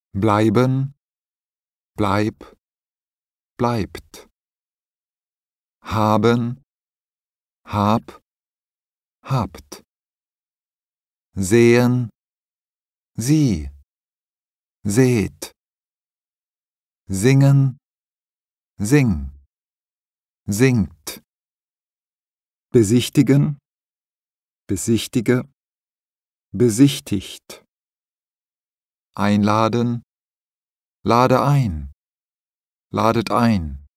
bleiben, bleib, bleibt. Haben, hab, habt. Sehen, sieh, seht. Singen, sing, singt. Besichtigen, besichtige, besichtigt. Einladen, lade ein, ladet ein.